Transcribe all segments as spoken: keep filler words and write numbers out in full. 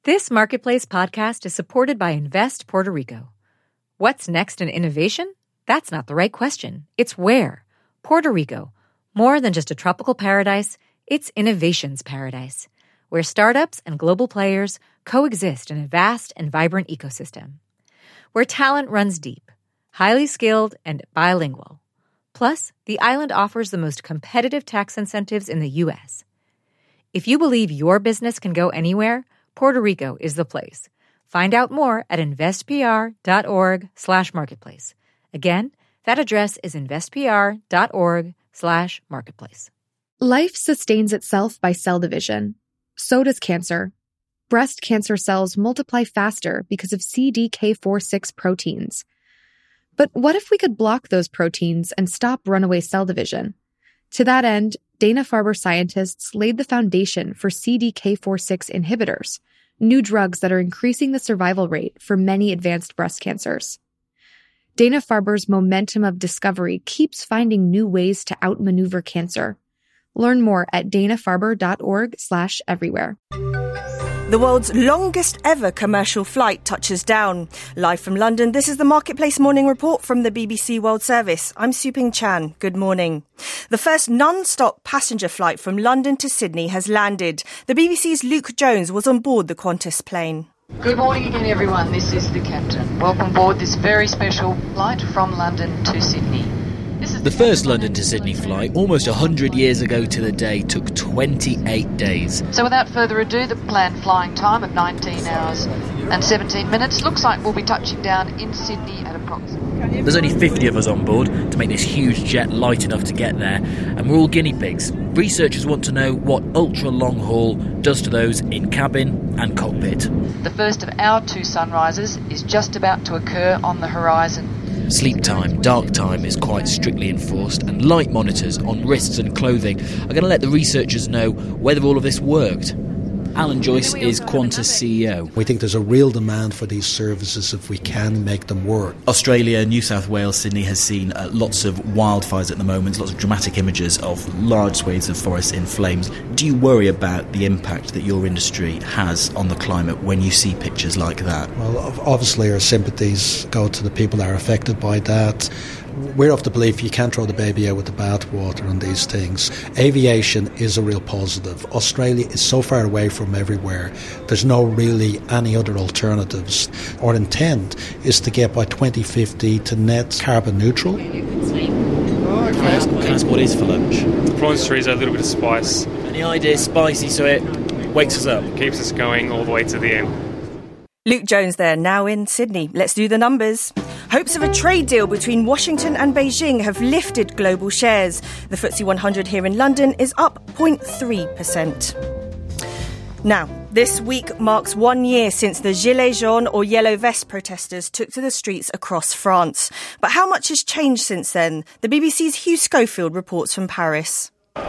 This Marketplace podcast is supported by Invest Puerto Rico. What's next in innovation? That's not the right question. It's where. Puerto Rico. More than just a tropical paradise, it's innovation's paradise, where startups and global players coexist in a vast and vibrant ecosystem. Where talent runs deep, highly skilled, and bilingual. Plus, the island offers the most competitive tax incentives in the U S. If you believe your business can go anywhere, Puerto Rico is the place. Find out more at investpr.org slash marketplace. Again, that address is investpr.org slash marketplace. Life sustains itself by cell division. So does cancer. Breast cancer cells multiply faster because of C D K four six proteins. But what if we could block those proteins and stop runaway cell division? To that end, Dana-Farber scientists laid the foundation for C D K four six inhibitors, new drugs that are increasing the survival rate for many advanced breast cancers. Dana-Farber's momentum of discovery keeps finding new ways to outmaneuver cancer. Learn more at danafarber.org slash everywhere. The world's longest ever commercial flight touches down. Live from London, this is the Marketplace Morning Report from the B B C World Service. I'm Suping Chan. Good morning. The first non-stop passenger flight from London to Sydney has landed. The B B C's Luke Jones was on board the Qantas plane. Good morning again, everyone. This is the captain. Welcome aboard this very special flight from London to Sydney. The first London to Sydney flight, almost one hundred years ago to the day, took twenty-eight days. So without further ado, the planned flying time of nineteen hours and seventeen minutes looks like we'll be touching down in Sydney at approximately... There's only fifty of us on board to make this huge jet light enough to get there, and we're all guinea pigs. Researchers want to know what ultra-long haul does to those in cabin and cockpit. The first of our two sunrises is just about to occur on the horizon. Sleep time, dark time is quite strictly enforced, and light monitors on wrists and clothing are going to let the researchers know whether all of this worked. Alan Joyce is Qantas C E O. We think there's a real demand for these services if we can make them work. Australia, New South Wales, Sydney has seen uh, lots of wildfires at the moment, lots of dramatic images of large swathes of forests in flames. Do you worry about the impact that your industry has on the climate when you see pictures like that? Well, obviously our sympathies go to the people that are affected by that. We're of the belief you can't throw the baby out with the bathwater on these things. Aviation is a real positive. Australia is so far away from everywhere. There's no really any other alternatives. Our intent is to get by twenty fifty to net carbon neutral. Can I ask, can I ask what is for lunch? Prawn chorizo, a little bit of spice. Any idea? Spicy, so it wakes us up. Keeps us going all the way to the end. Luke Jones there, now in Sydney. Let's do the numbers. Hopes of a trade deal between Washington and Beijing have lifted global shares. The F T S E one hundred here in London is up zero point three percent. Now, this week marks one year since the Gilets jaunes or yellow vest protesters took to the streets across France. But how much has changed since then? The B B C's Hugh Schofield reports from Paris.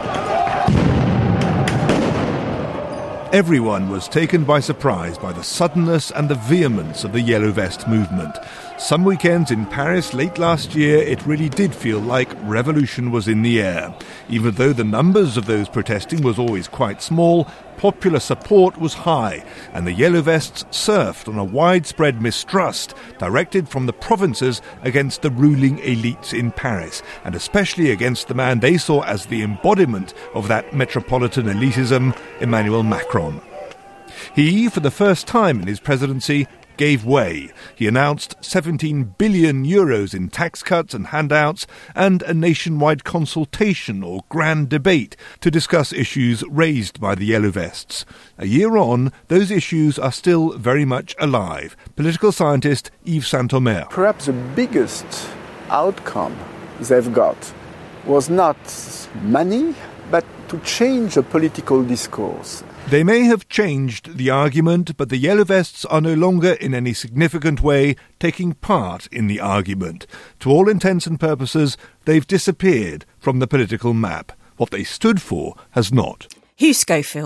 Everyone was taken by surprise by the suddenness and the vehemence of the Yellow Vest movement. Some weekends in Paris late last year, it really did feel like revolution was in the air. Even though the numbers of those protesting was always quite small, popular support was high, and the Yellow Vests surfed on a widespread mistrust directed from the provinces against the ruling elites in Paris, and especially against the man they saw as the embodiment of that metropolitan elitism, Emmanuel Macron. He, for the first time in his presidency, gave way. He announced seventeen billion euros in tax cuts and handouts and a nationwide consultation or grand debate to discuss issues raised by the Yellow Vests. A year on, those issues are still very much alive. Political scientist Yves Saint-Omer. Perhaps the biggest outcome they've got was not money, but to change the political discourse. They may have changed the argument, but the Yellow Vests are no longer in any significant way taking part in the argument. To all intents and purposes, they've disappeared from the political map. What they stood for has not. Hugh Schofield.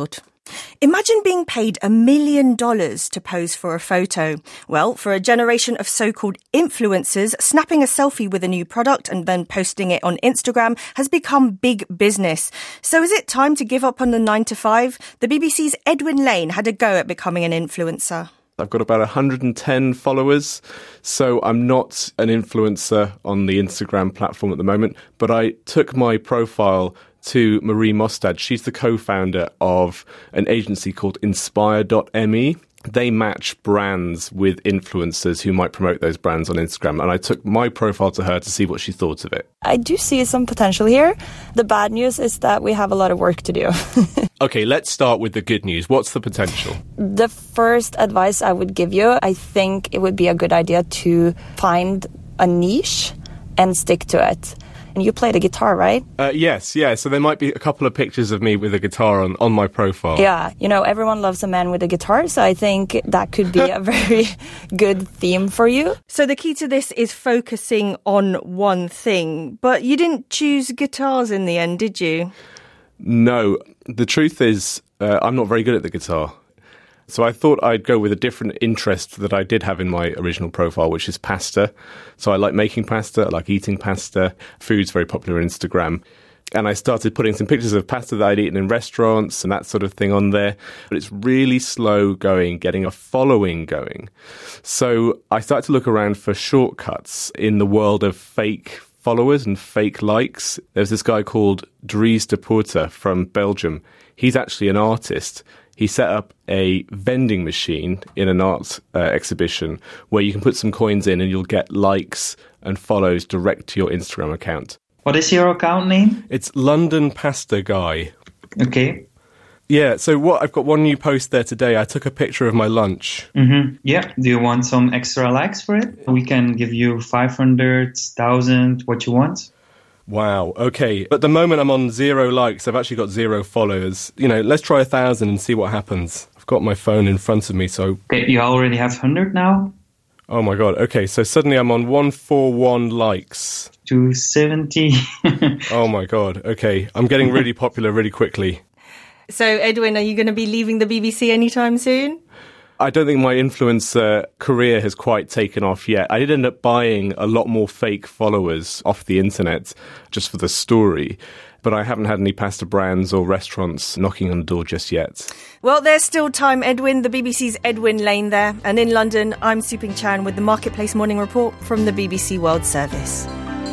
Imagine being paid a million dollars to pose for a photo. Well, for a generation of so-called influencers, snapping a selfie with a new product and then posting it on Instagram has become big business. So is it time to give up on the nine to five? The B B C's Edwin Lane had a go at becoming an influencer. I've got about one hundred ten followers, so I'm not an influencer on the Instagram platform at the moment, but I took my profile to Marie Mostad. She's the co-founder of an agency called Inspire dot M E. They match brands with influencers who might promote those brands on Instagram. And I took my profile to her to see what she thought of it. I do see some potential here. The bad news is that we have a lot of work to do. Okay, let's start with the good news. What's the potential? The first advice I would give you, I think it would be a good idea to find a niche and stick to it. And you play the guitar, right? Uh, yes, yeah. So there might be a couple of pictures of me with a guitar on, on my profile. Yeah, you know, everyone loves a man with a guitar, so I think that could be a very good theme for you. So the key to this is focusing on one thing. But you didn't choose guitars in the end, did you? No. The truth is, uh, I'm not very good at the guitar. So I thought I'd go with a different interest that I did have in my original profile, which is pasta. So I like making pasta, I like eating pasta. Food's very popular on Instagram. And I started putting some pictures of pasta that I'd eaten in restaurants and that sort of thing on there. But it's really slow going, getting a following going. So I started to look around for shortcuts in the world of fake followers and fake likes. There's this guy called Dries de Poorter from Belgium. He's actually an artist. He set up a vending machine in an art uh, exhibition where you can put some coins in and you'll get likes and follows direct to your Instagram account. What is your account name? It's London Pasta Guy. Okay. Yeah, so what I've got one new post there today. I took a picture of my lunch. Mm-hmm. Yeah. Do you want some extra likes for it? We can give you five hundred, one thousand, what you want. Wow, okay. At the moment, I'm on zero likes. I've actually got zero followers. You know, let's try a thousand and see what happens. I've got my phone in front of me, so... Okay, you already have one hundred now? Oh my god, okay, so suddenly I'm on one forty-one likes. two seventy. Oh my god, okay. I'm getting really popular really quickly. So, Edwin, are you going to be leaving the B B C anytime soon? I don't think my influencer career has quite taken off yet. I did end up buying a lot more fake followers off the internet just for the story, but I haven't had any pasta brands or restaurants knocking on the door just yet. Well, there's still time, Edwin. The B B C's Edwin Lane there. And in London, I'm Suping Chan with the Marketplace Morning Report from the B B C World Service.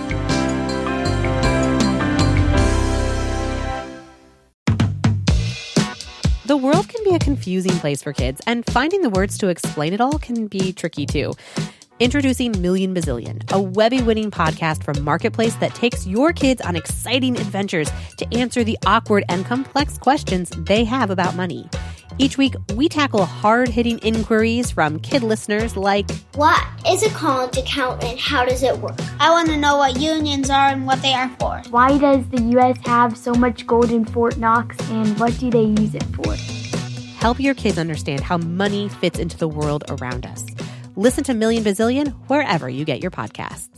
The world can be a confusing place for kids, and finding the words to explain it all can be tricky too. Introducing Million Bazillion, a Webby-winning podcast from Marketplace that takes your kids on exciting adventures to answer the awkward and complex questions they have about money. Each week, we tackle hard-hitting inquiries from kid listeners like, what is a college account and how does it work? I want to know what unions are and what they are for. Why does the U S have so much gold in Fort Knox and what do they use it for? Help your kids understand how money fits into the world around us. Listen to Million Bazillion wherever you get your podcasts.